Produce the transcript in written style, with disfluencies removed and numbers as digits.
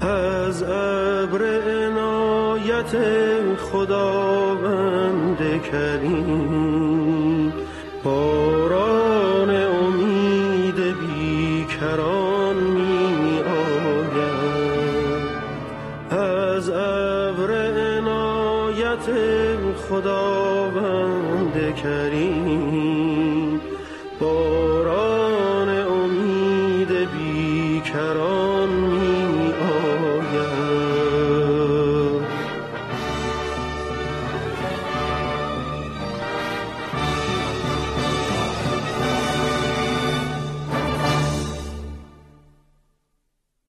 از ابر عنایت خداوند کریم باران امید بیکران می آید. از ابر عنایت خداوند کریم